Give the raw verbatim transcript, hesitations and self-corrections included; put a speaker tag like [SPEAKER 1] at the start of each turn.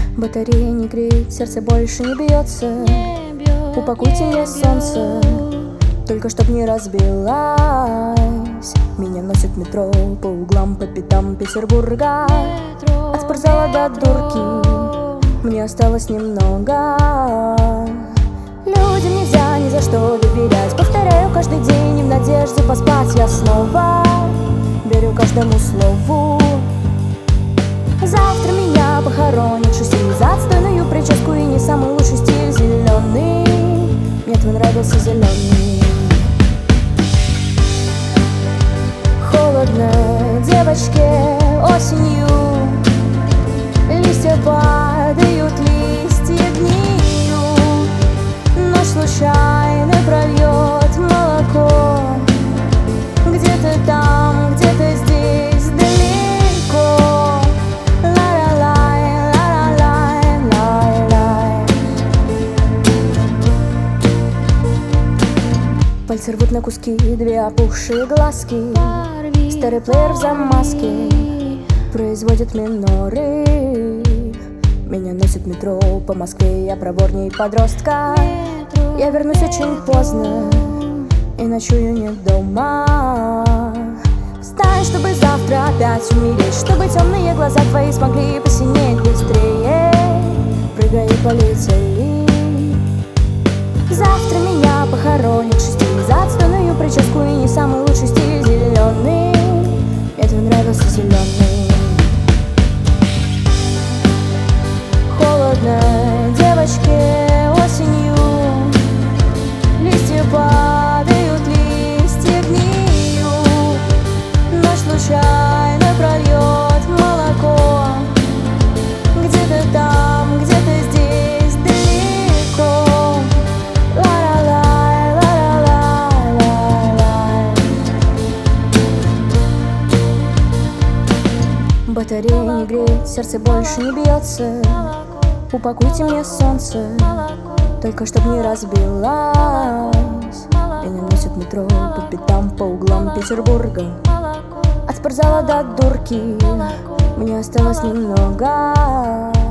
[SPEAKER 1] Батарея не греет, сердце больше не бьется. Упакуйте мне солнце, только чтоб не разбилась. Меня носит метро по углам, по пятам Петербурга. От спортзала до дурки мне осталось немного. Людям нельзя ни за что доверять. Повторяю каждый день и в надежде поспать я снова верю каждому слову. Завтра меня похоронят шестью за отстойную прическу и не самый лучший стиль зеленый. Мне твой нравился зеленый. Холодно девочке осенью, листья падают, листья гниют. Ночь случайно прольет молоко. Где-то там, где-то здесь, далеко. Ла-ла-лай, ла-ла-лай, лай-лай. Пальцы рвут на куски две опухшие глазки. Старый плеер в замазке производит миноры. Меня носит метро по Москве, я проворней подростка. Я вернусь очень поздно и ночую не дома. Встань, чтобы завтра опять умереть, чтобы темные глаза твои смогли посинеть быстрее. Прыгай и полетели. Завтра меня похоронят шести за отстойную прическу и не самый лучший стиль зеленый. Мне твой нравился зеленый. Холодно девочке осенью, листья падают, листья гниют. Ночь случайно прольет молоко. Где-то там, где-то здесь, далеко. Ла-ла-лай, ла-ла-лай, лай-лай. Батарея не греет, сердце больше не бьется. Упакуйте мне солнце, только чтоб не разбилась. Меня носит метро по пятам, по углам Петербурга. От спортзала до дурки мне осталось немного.